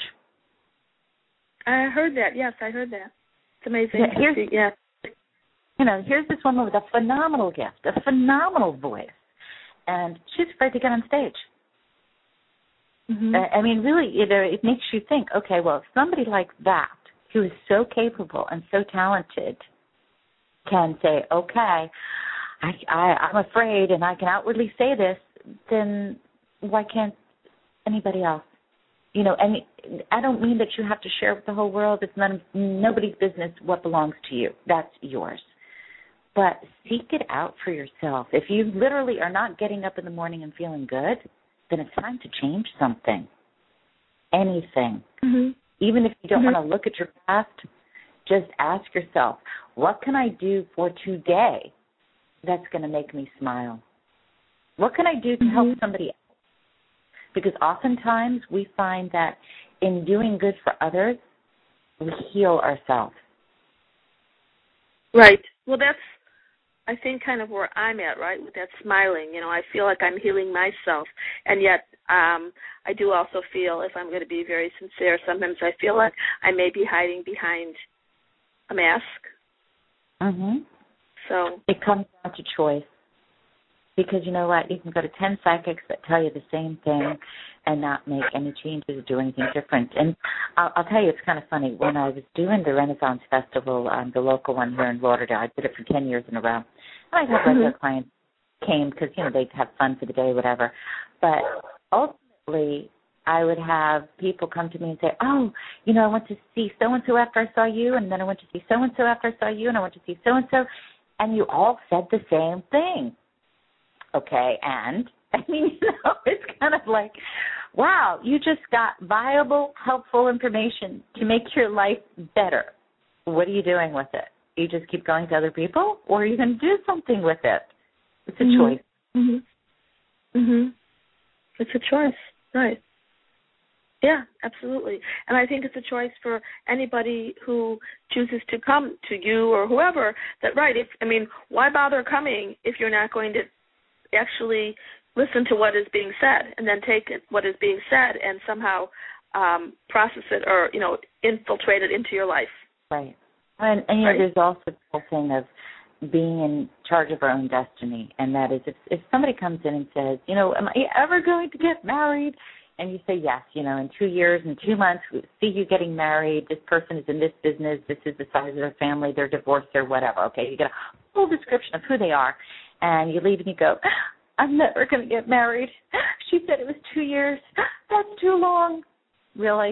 I heard that. Yes, I heard that. It's amazing. Yeah, here's, see, yeah. You know, here's this woman with a phenomenal gift, a phenomenal voice, and she's afraid to get on stage. Mm-hmm. I mean, really, it, it makes you think, okay, well, if somebody like that, who is so capable and so talented, can say, okay, I, I, I'm afraid and I can outwardly say this, then why can't anybody else? You know, and I don't mean that you have to share with the whole world. It's none of, nobody's business what belongs to you. That's yours. But seek it out for yourself. If you literally are not getting up in the morning and feeling good, then it's time to change something, anything. Mm-hmm. Even if you don't mm-hmm. want to look at your past, just ask yourself, what can I do for today that's going to make me smile? What can I do to mm-hmm. help somebody else? Because oftentimes we find that in doing good for others, we heal ourselves. Right. Well, that's, I think, kind of where I'm at, right, with that smiling. You know, I feel like I'm healing myself. And yet um, I do also feel, if I'm going to be very sincere, sometimes I feel like I may be hiding behind a mask. Mm-hmm. So it comes down to choice. Because you know what? You can go to ten psychics that tell you the same thing and not make any changes or do anything different. And I'll, I'll tell you, it's kind of funny. When I was doing the Renaissance Festival, um, the local one here in Lauderdale, I did it for ten years in a row. And I'd have regular mm-hmm. clients came because, you know, they'd have fun for the day, whatever. But ultimately, I would have people come to me and say, oh, you know, I went to see so-and-so after I saw you, and then I went to see so-and-so after I saw you, and I went to see so-and-so. And you all said the same thing. Okay, and, I mean, you know, it's kind of like, wow, you just got viable, helpful information to make your life better. What are you doing with it? You just keep going to other people, or are you going to do something with it? It's a mm-hmm. choice. Mm-hmm. Mm-hmm. It's a choice, right. Yeah, absolutely. And I think it's a choice for anybody who chooses to come to you or whoever that, right, if, I mean, why bother coming if you're not going to actually listen to what is being said and then take what is being said and somehow um, process it or, you know, infiltrate it into your life. Right. And, and you know, right? there's also the whole thing of being in charge of our own destiny, and that is if, if somebody comes in and says, you know, am I ever going to get married? And you say, yes, you know, in two years, in two months, we see you getting married. This person is in this business. This is the size of their family. They're divorced or whatever. Okay, you get a whole description of who they are, and you leave and you go, I'm never going to get married. She said it was two years. That's too long. Really?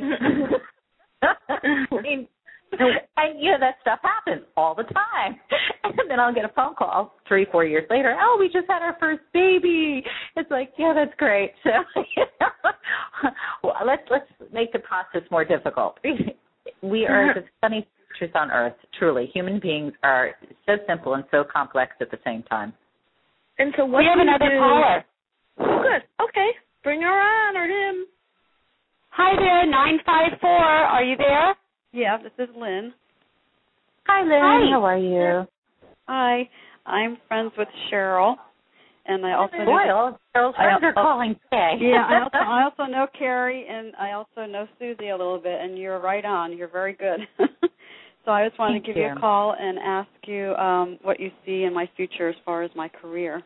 I mean, and, you know, that stuff happens all the time. And then I'll get a phone call three, four years later. Oh, we just had our first baby. It's like, yeah, that's great. So you know, well, let's let's make the process more difficult. We are the funny creatures on earth, truly. Human beings are so simple and so complex at the same time. And so what we have do another do? caller. Oh, good. Okay. Bring her on or him. Hi there, nine five four. Are you there? Yeah, this is Lynn. Hi, Lynn. Hi. How are you? Hi. I'm friends with Cheryl, and I also Boy, know all Cheryl's friends are calling today. yeah, I also I also know Carrie, and I also know Susie a little bit, and you're right on. You're very good. So I just wanted Thank to give you. you a call and ask you um, what you see in my future as far as my career.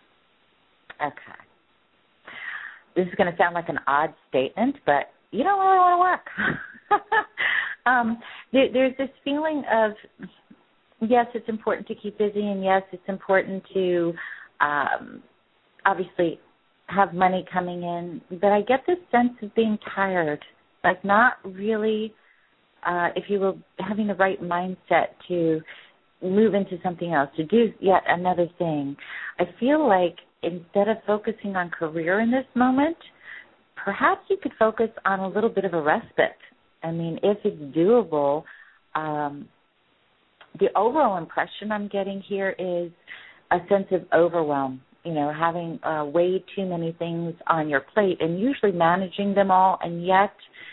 Okay. This is going to sound like an odd statement, but you don't really want to work. um, there, there's this feeling of, yes, it's important to keep busy, and yes, it's important to um, obviously have money coming in, but I get this sense of being tired, like not really, uh, if you will, having the right mindset to move into something else, to do yet another thing. I feel like instead of focusing on career in this moment, perhaps you could focus on a little bit of a respite. I mean, if it's doable, um, the overall impression I'm getting here is a sense of overwhelm, you know, having uh, way too many things on your plate and usually managing them all, and yet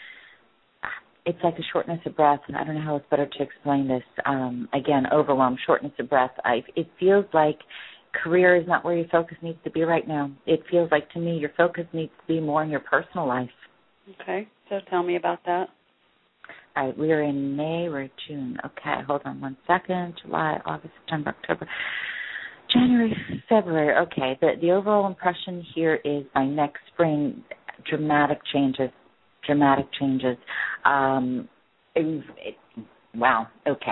it's like a shortness of breath, and I don't know how it's better to explain this. Um, again, overwhelm, shortness of breath. I, it feels like career is not where your focus needs to be right now. It feels like to me your focus needs to be more in your personal life. Okay, so tell me about that. All right, we're in May, we're in June. Okay, hold on one second. July, August, September, October, January, February. Okay, the, the overall impression here is by next spring, dramatic changes, dramatic changes. Um, it, it, wow, okay.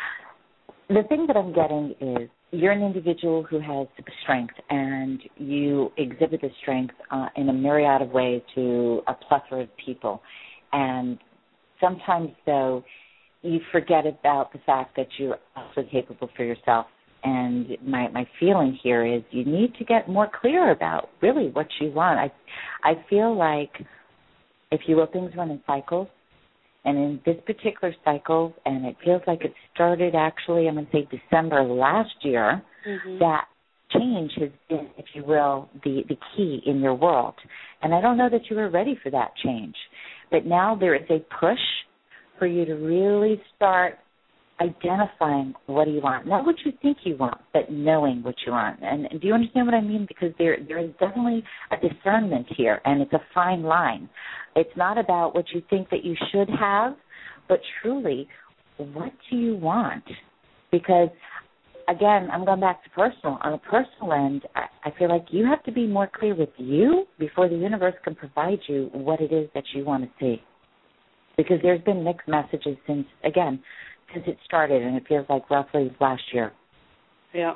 The thing that I'm getting is you're an individual who has strength, and you exhibit the strength uh, in a myriad of ways to a plethora of people. And sometimes, though, you forget about the fact that you're also capable for yourself. And my, my feeling here is you need to get more clear about really what you want. I, I feel like, if you will, things run in cycles. And in this particular cycle, and it feels like it started actually, I'm going to say December last year, mm-hmm. that change has been, if you will, the, the key in your world. And I don't know that you were ready for that change. But now there is a push for you to really start identifying what do you want. Not what you think you want, but knowing what you want. And, and do you understand what I mean? Because there there is definitely a discernment here, and it's a fine line. It's not about what you think that you should have, but truly, what do you want? Because, again, I'm going back to personal. On a personal end, I, I feel like you have to be more clear with you before the universe can provide you what it is that you want to see. Because there's been mixed messages since, again, since it started, and it feels like roughly last year. Yeah.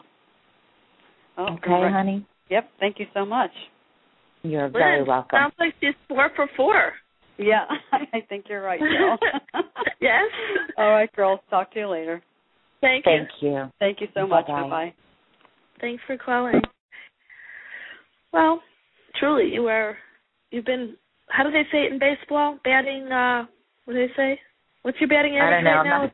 Oh, okay, right. honey? Yep, thank you so much. You're Liz, very welcome. Sounds like she's four for four. Yeah, I think you're right, girl. Yes? All right, girls. Talk to you later. Thank, Thank you. you. Thank you so Bye-bye. much. Bye-bye. Thanks for calling. Well, truly, you are, you've been, how do they say it in baseball? Batting, uh, what do they say? What's your batting average right now?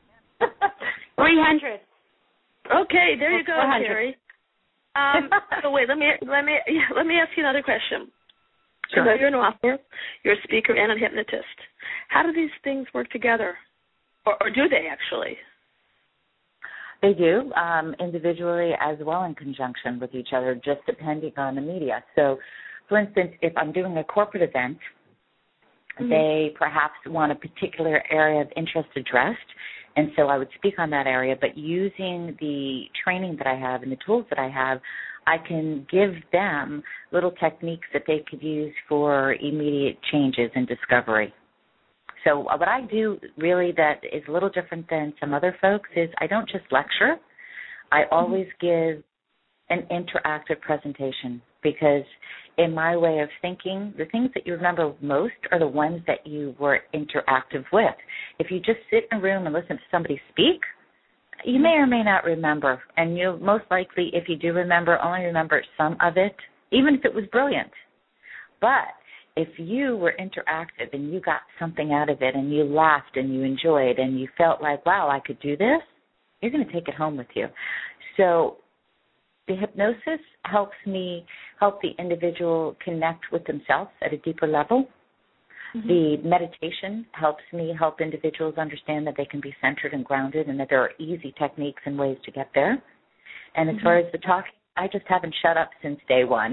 three hundred. Okay, there you go, Terry. Um, so wait, let me let me let me ask you another question. Sure. So you're an author, you're a speaker, and a hypnotist. How do these things work together, or, or do they actually? They do, um, individually as well in conjunction with each other, just depending on the media. So, for instance, if I'm doing a corporate event, mm-hmm. they perhaps want a particular area of interest addressed, and so I would speak on that area, but using the training that I have and the tools that I have, I can give them little techniques that they could use for immediate changes and discovery. So what I do really that is a little different than some other folks is I don't just lecture. I always give an interactive presentation because in my way of thinking, the things that you remember most are the ones that you were interactive with. If you just sit in a room and listen to somebody speak, you may or may not remember, and you'll most likely, if you do remember, only remember some of it, even if it was brilliant. But if you were interactive and you got something out of it and you laughed and you enjoyed and you felt like, wow, I could do this, you're going to take it home with you. So the hypnosis helps me help the individual connect with themselves at a deeper level. Mm-hmm. The meditation helps me help individuals understand that they can be centered and grounded and that there are easy techniques and ways to get there. And as mm-hmm. far as the talking, I just haven't shut up since day one.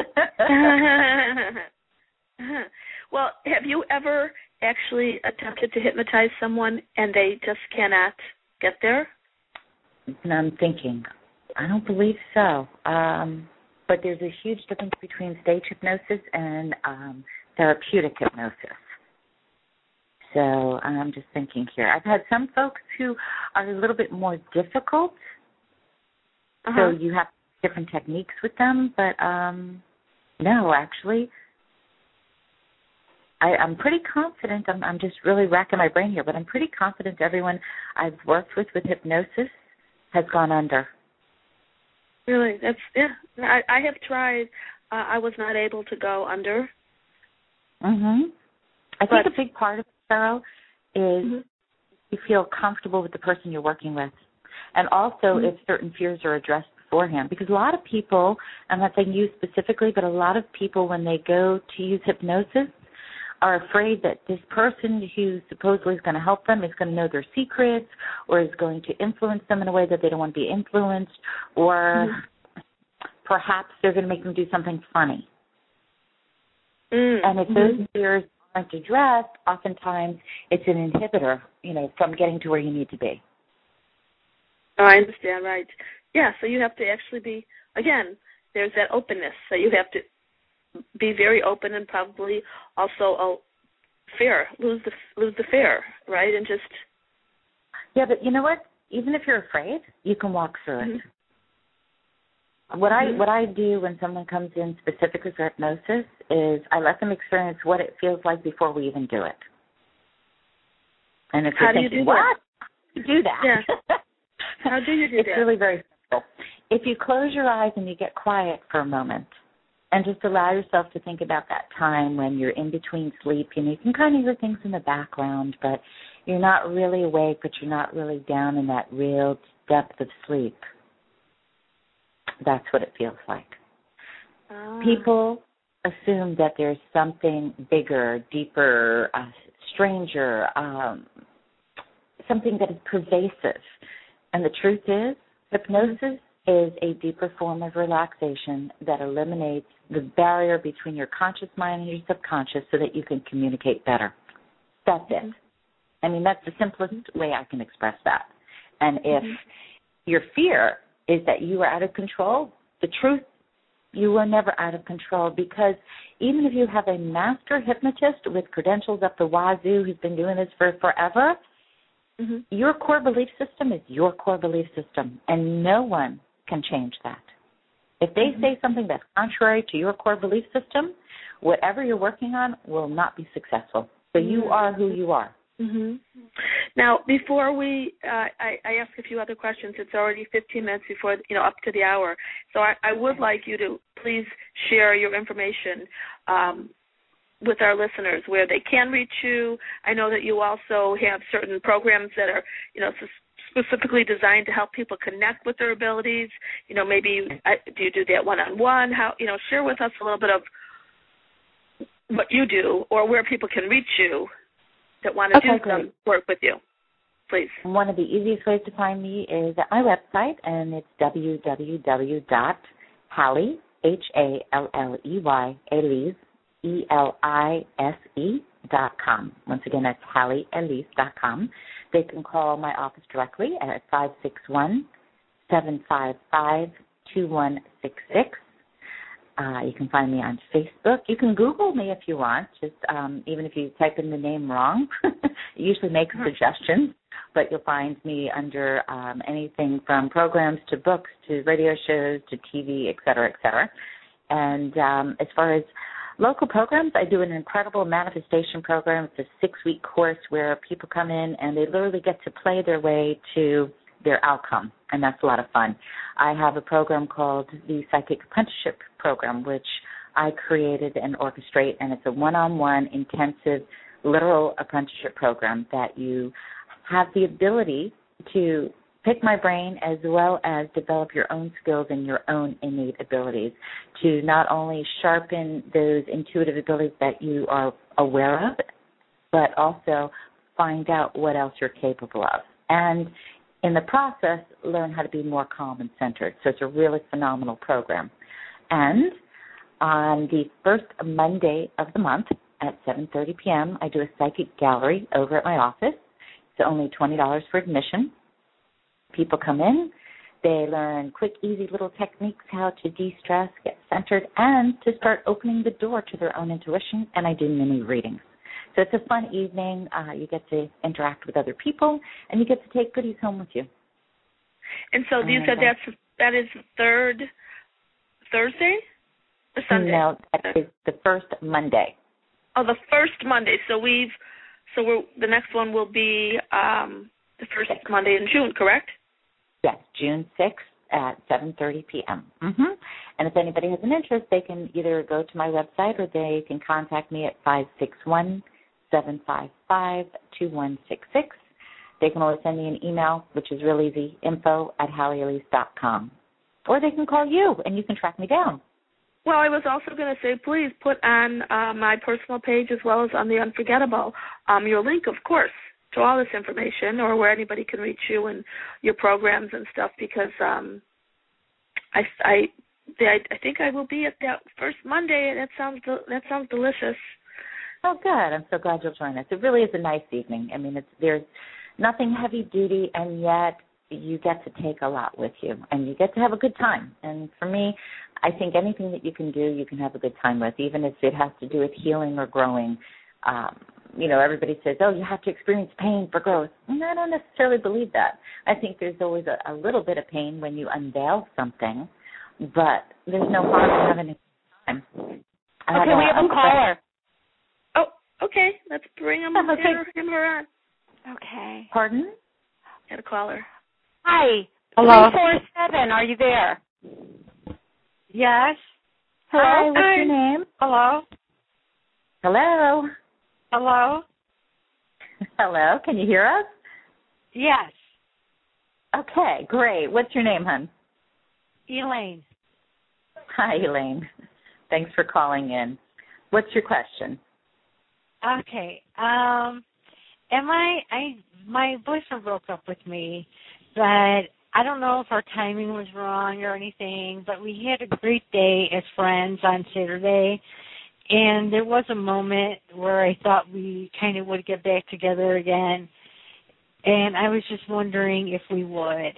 Well, have you ever actually attempted to hypnotize someone and they just cannot get there? And I'm thinking, I don't believe so. Um, but there's a huge difference between stage hypnosis and um, therapeutic hypnosis. So I'm just thinking here. I've had some folks who are a little bit more difficult. Uh-huh. So you have different techniques with them. But um, no, actually, I, I'm pretty confident. I'm, I'm just really racking my brain here, but I'm pretty confident everyone I've worked with with hypnosis has gone under. Really? That's yeah. I, I have tried. Uh, I was not able to go under. Mhm. I think a big part of it, Cheryl, is mm-hmm. you feel comfortable with the person you're working with, and also mm-hmm. if certain fears are addressed beforehand. Because a lot of people, I'm not saying you specifically, but a lot of people when they go to use hypnosis are afraid that this person who supposedly is going to help them is going to know their secrets or is going to influence them in a way that they don't want to be influenced, or mm-hmm. perhaps they're going to make them do something funny. Mm-hmm. And if those fears aren't addressed, oftentimes it's an inhibitor, you know, from getting to where you need to be. Oh, I understand, right. Yeah, so you have to actually be, again, there's that openness. So you have to be very open and probably also oh, fear, lose the lose the fear, right? And just yeah, but you know what? Even if you're afraid, you can walk through it. Mm-hmm. What mm-hmm. I what I do when someone comes in specifically for hypnosis is I let them experience what it feels like before we even do it. And if how you're do thinking, you do what? that? You do that. Yeah. How do you do it's that? It's really very simple. If you close your eyes and you get quiet for a moment, and just allow yourself to think about that time when you're in between sleep. You know, you can kind of hear things in the background, but you're not really awake, but you're not really down in that real depth of sleep. That's what it feels like. Ah. People assume that there's something bigger, deeper, uh, stranger, um, something that is pervasive. And the truth is, hypnosis is a deeper form of relaxation that eliminates the barrier between your conscious mind and your subconscious so that you can communicate better. That's it. I mean, that's the simplest way I can express that. And if mm-hmm. your fear is that you are out of control, the truth, you are never out of control, because even if you have a master hypnotist with credentials up the wazoo who's been doing this for forever, mm-hmm. your core belief system is your core belief system, and no one can change that. If they mm-hmm. say something that's contrary to your core belief system, whatever you're working on will not be successful. So mm-hmm. you are who you are. Mm-hmm. Now, before we, uh, I, I ask a few other questions. It's already fifteen minutes before, you know, up to the hour. So I, I would like you to please share your information um, with our listeners, where they can reach you. I know that you also have certain programs that are, you know, specifically designed to help people connect with their abilities. You know, maybe uh, do you do that one-on-one? How, you know, share with us a little bit of what you do or where people can reach you that want to okay, do great. some work with you, please. One of the easiest ways to find me is at my website, and it's w w w dot Halley, H A L L E Y, Elise, E L I S E, dot com. Once again, that's Halley Elise dot com. They can call my office directly at five six one, seven five five, two one six six. Uh, you can find me on Facebook. You can Google me if you want, just um, even if you type in the name wrong. It usually makes suggestions, but you'll find me under um, anything from programs to books to radio shows to T V, et cetera, et cetera. And um, as far as local programs, I do an incredible manifestation program. It's a six-week course where people come in and they literally get to play their way to their outcome, and that's a lot of fun. I have a program called the Psychic Apprenticeship Program, which I created and orchestrate, and it's a one-on-one intensive literal apprenticeship program that you have the ability to pick my brain as well as develop your own skills and your own innate abilities to not only sharpen those intuitive abilities that you are aware of, but also find out what else you're capable of. And in the process, learn how to be more calm and centered. So it's a really phenomenal program. And on the first Monday of the month at seven thirty p.m., I do a psychic gallery over at my office. It's only twenty dollars for admission. People come in. They learn quick, easy little techniques how to de-stress, get centered, and to start opening the door to their own intuition, and I do mini readings. So it's a fun evening. Uh, you get to interact with other people, and you get to take goodies home with you. And so you said that's that is third Thursday or Sunday? No, that is the first Monday. Oh, the first Monday. So we've so we're, the next one will be um, the first Monday in June, correct? Yes, June sixth at seven thirty p.m. Mm-hmm. And if anybody has an interest, they can either go to my website or they can contact me at five six one, seven five five, two one six six. They can always send me an email, which is real easy, info at halley elise dot com. Or they can call you, and you can track me down. Well, I was also going to say, please put on uh, my personal page as well as on the Unforgettable um, your link, of course, to all this information or where anybody can reach you and your programs and stuff because um, I, I, I think I will be at that first Monday. That sounds that sounds delicious. Oh, good. I'm so glad you'll join us. It really is a nice evening. I mean, it's there's nothing heavy duty, and yet you get to take a lot with you, and you get to have a good time. And for me, I think anything that you can do, you can have a good time with, even if it has to do with healing or growing. Um, you know, everybody says, oh, you have to experience pain for growth. And I don't necessarily believe that. I think there's always a, a little bit of pain when you unveil something, but there's no harm in having a time. I okay, have we a, have a caller. Oh, okay. Let's bring him, okay. him, him or on. Okay. Pardon? Had a caller. Hi. Hello. three four seven, are you there? Yes. Hello? Hi, what's Hi. your name? Hello. Hello? Hello. Hello, can you hear us? Yes. Okay, great. What's your name, hon? Elaine. Hi, Elaine. Thanks for calling in. What's your question? Okay. Um, am I? I my boyfriend broke up with me, but I don't know if our timing was wrong or anything. But we had a great day as friends on Saturday, and there was a moment where I thought we kind of would get back together again, and I was just wondering if we would.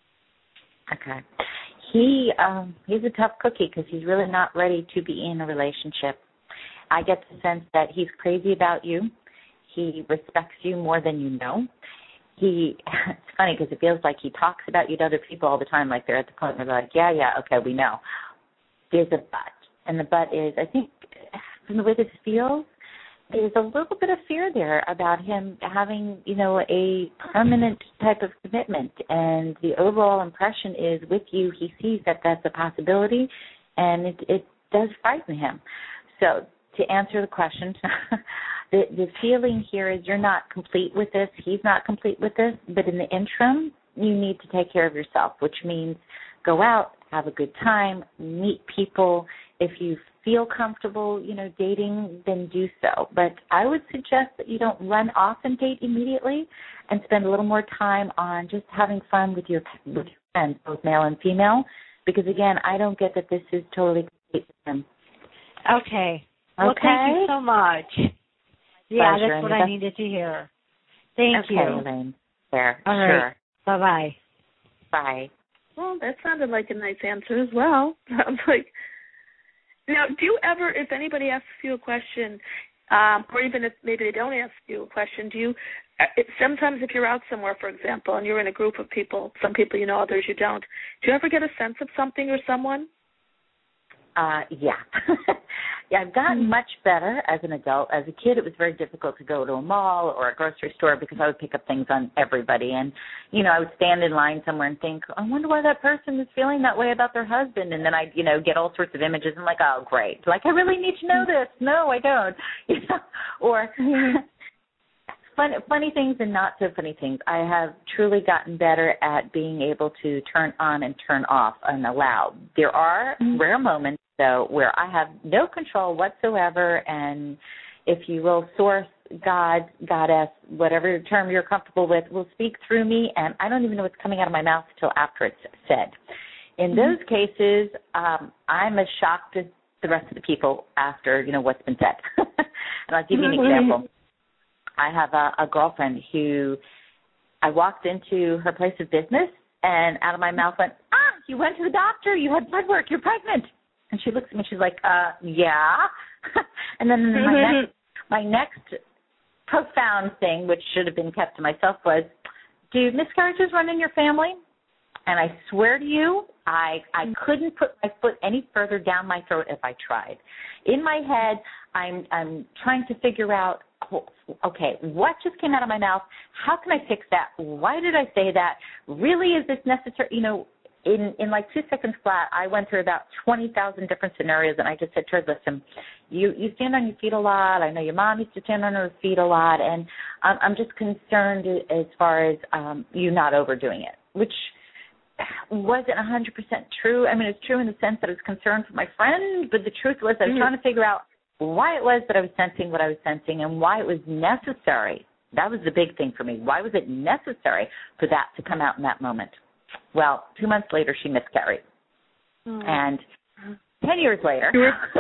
Okay. He um, he's a tough cookie because he's really not ready to be in a relationship. I get the sense that he's crazy about you. He respects you more than you know. He it's funny because it feels like he talks about you to other people all the time, like they're at the point where they're like, yeah, yeah, okay, we know. There's a but, and the but is, I think, from the way this feels, there's a little bit of fear there about him having, you know, a permanent type of commitment. And the overall impression is with you, he sees that that's a possibility, and it, it does frighten him. So to answer the question, the, the feeling here is you're not complete with this, he's not complete with this, but in the interim, you need to take care of yourself, which means go out, have a good time, meet people, If you feel comfortable, you know, dating, then do so. But I would suggest that you don't run off and date immediately, and spend a little more time on just having fun with your with your friends, both male and female. Because again, I don't get that this is totally complete for them. Okay. Well, okay. Thank you so much. Yeah, Pleasure, that's what Anita. I needed to hear. Thank okay, you. Elaine. There. All sure. right. Bye-bye. Bye. Well, that sounded like a nice answer as well. Sounds like. Now, do you ever, if anybody asks you a question, um, or even if maybe they don't ask you a question, do you? It, sometimes, if you're out somewhere, for example, and you're in a group of people, some people you know, others you don't. Do you ever get a sense of something or someone? Uh, yeah. yeah, I've gotten much better as an adult. As a kid, it was very difficult to go to a mall or a grocery store because I would pick up things on everybody. And, you know, I would stand in line somewhere and think, I wonder why that person is feeling that way about their husband. And then I'd, you know, get all sorts of images and like, oh, great. Like, I really need to know this. No, I don't. You know, or fun, funny things and not so funny things. I have truly gotten better at being able to turn on and turn off and allow. There are mm-hmm. rare moments, though, where I have no control whatsoever, and if you will, source, God, goddess, whatever term you're comfortable with, will speak through me, and I don't even know what's coming out of my mouth until after it's said. In mm-hmm. those cases, um, I'm as shocked as the rest of the people after, you know, what's been said. And I'll give you an example. I have a, a girlfriend who I walked into her place of business, and out of my mouth went, ah, you went to the doctor, you had blood work, you're pregnant. And she looks at me, she's like, uh, yeah. And then my next, my next profound thing, which should have been kept to myself, was, do miscarriages run in your family? And I swear to you, I I couldn't put my foot any further down my throat if I tried. In my head, I'm I'm trying to figure out, okay, what just came out of my mouth? How can I fix that? Why did I say that? Really, is this necessary? You know, in, in like two seconds flat, I went through about twenty thousand different scenarios, and I just said to her, listen, you, you stand on your feet a lot. I know your mom used to stand on her feet a lot, and I'm, I'm just concerned as far as um, you not overdoing it, which wasn't one hundred percent true. I mean, it's true in the sense that I was concerned for my friend, but the truth was I was mm-hmm. trying to figure out why it was that I was sensing what I was sensing and why it was necessary. That was the big thing for me. Why was it necessary for that to come out in that moment? Well, two months later, she miscarried. Mm. And ten years later,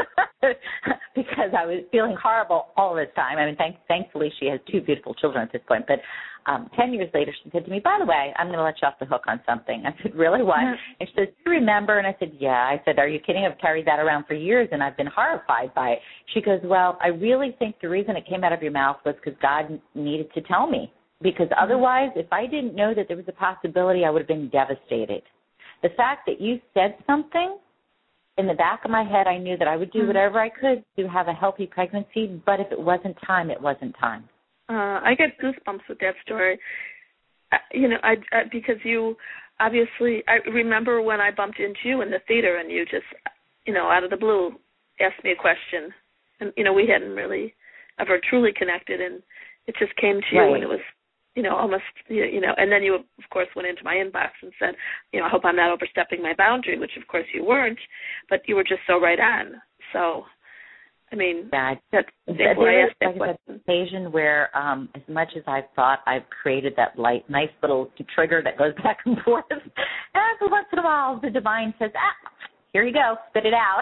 because I was feeling horrible all this time. I mean, thank, thankfully, she has two beautiful children at this point. But um, ten years later, she said to me, by the way, I'm going to let you off the hook on something. I said, really, what? Mm. And she says, do you remember? And I said, yeah. I said, are you kidding? I've carried that around for years, and I've been horrified by it. She goes, well, I really think the reason it came out of your mouth was because God needed to tell me. Because otherwise, if I didn't know that there was a possibility, I would have been devastated. The fact that you said something, in the back of my head, I knew that I would do whatever I could to have a healthy pregnancy, but if it wasn't time, it wasn't time. Uh, I get goosebumps with that story. Uh, you know, I, I because you obviously, I remember when I bumped into you in the theater and you just, you know, out of the blue asked me a question. And, you know, we hadn't really ever truly connected, and it just came to you right. and it was, you know, almost, you know, and then you, of course, went into my inbox and said, you know, I hope I'm not overstepping my boundary, which, of course, you weren't, but you were just so right on. So, I mean, yeah, that's there why I is asked that like question. an occasion where, um, as much as I've thought I've created that light, nice little trigger that goes back and forth, every once in a while the divine says, ah, here you go, spit it out.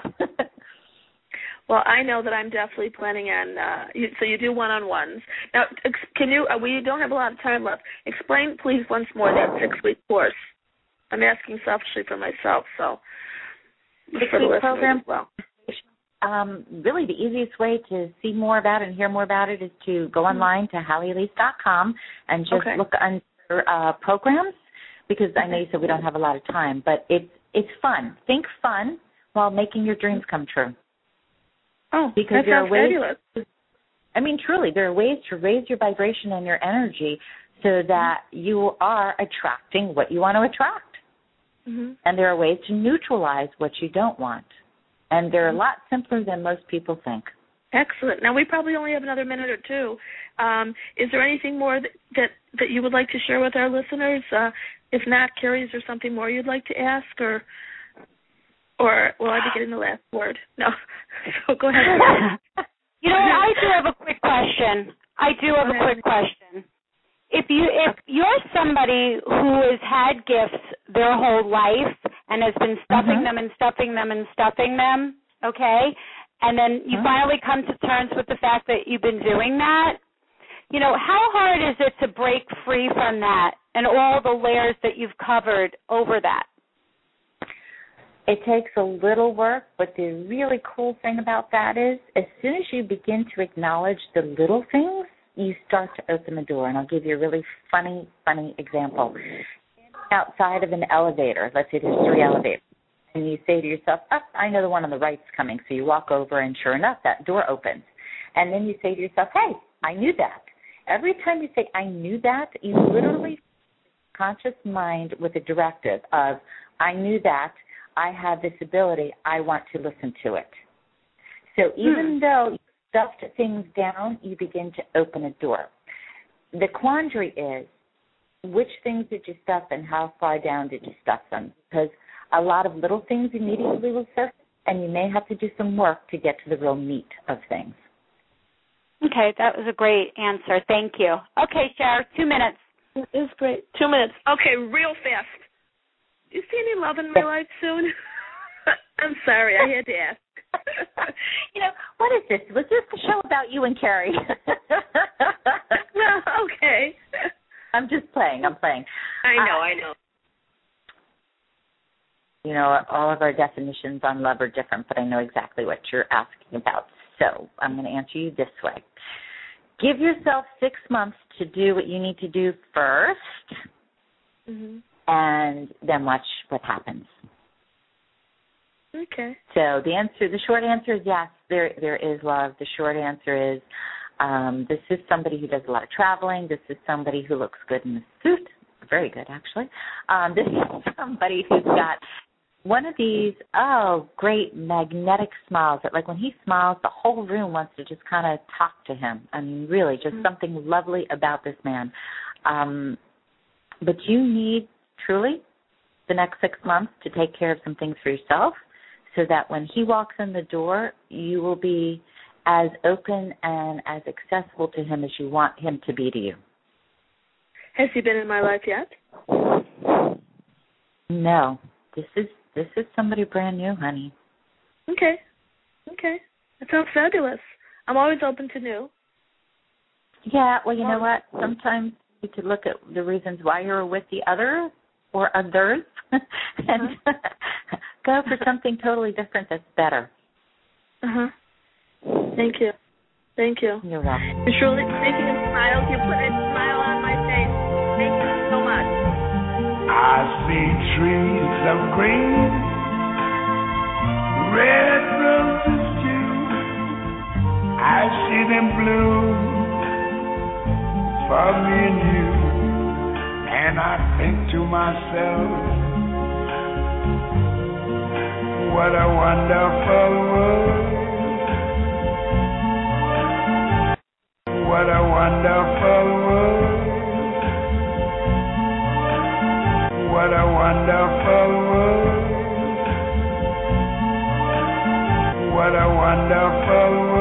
Well, I know that I'm definitely planning on, uh, you, so you do one-on-ones. Now, ex- can you, uh, we don't have a lot of time left. Explain, please, once more that six-week course. I'm asking selfishly for myself, so for the listeners program, as well. Um, really, the easiest way to see more about it and hear more about it is to go online to Hallie Elise dot com and just okay. look under uh, programs, because okay. I know you said we don't have a lot of time, but it's, it's fun. Think fun while making your dreams come true. Oh, because that there sounds are ways, fabulous. I mean, truly, there are ways to raise your vibration and your energy so that you are attracting what you want to attract. Mm-hmm. And there are ways to neutralize what you don't want. And they're a lot simpler than most people think. Excellent. Now, we probably only have another minute or two. Um, is there anything more that, that, that you would like to share with our listeners? Uh, if not, Carrie, is there something more you'd like to ask? Or Or will I be getting the last word? No. So go ahead. You know what? I do have a quick question. I do have a quick question. If you if you're somebody who has had gifts their whole life and has been stuffing mm-hmm. them and stuffing them and stuffing them, okay, and then you mm-hmm. finally come to terms with the fact that you've been doing that, you know, how hard is it to break free from that and all the layers that you've covered over that? It takes a little work, but the really cool thing about that is as soon as you begin to acknowledge the little things, you start to open the door. And I'll give you a really funny, funny example. Outside of an elevator, let's say there's three elevators, and you say to yourself, oh, I know the one on the right's coming. So you walk over, and sure enough, that door opens. And then you say to yourself, hey, I knew that. Every time you say, I knew that, you literally conscious mind with a directive of, I knew that, I have this ability, I want to listen to it. So even hmm. though you stuffed things down, you begin to open a door. The quandary is, which things did you stuff and how far down did you stuff them? Because a lot of little things immediately will surface, and you may have to do some work to get to the real meat of things. Okay, that was a great answer. Thank you. Okay, Cher, two minutes. It is great. Two minutes. Okay, real fast. Do you see any love in my life soon? I'm sorry, I had to ask. You know, what is this? Was this a show about you and Carrie? Well, okay. I'm just playing. I'm playing. I know, uh, I know. You know, all of our definitions on love are different, but I know exactly what you're asking about. So I'm going to answer you this way. Give yourself six months to do what you need to do first, mm-hmm. and then watch what happens. Okay. So the answer, the short answer is yes, there there is love. The short answer is um, this is somebody who does a lot of traveling. This is somebody who looks good in a suit. Very good, actually. Um, this is somebody who's got one of these, oh, great magnetic smiles that, like, when he smiles, the whole room wants to just kind of talk to him. I mean, really, just mm-hmm. something lovely about this man. Um, but you need, truly, the next six months to take care of some things for yourself so that when he walks in the door, you will be as open and as accessible to him as you want him to be to you. Has he been in my life yet? No. This is this is somebody brand new, honey. Okay. Okay. That sounds fabulous. I'm always open to new. Yeah, well, you know what? Sometimes you could look at the reasons why you're with the other or others and uh-huh. go for something totally different that's better. Uh-huh. Thank you. Thank you. You're welcome. You're truly making a smile. You put a smile on my face. Thank you so much. I see trees of green, red roses too. I see them bloom for me and you. And I think to myself, what a wonderful world. What a wonderful world. What a wonderful world. What a wonderful world.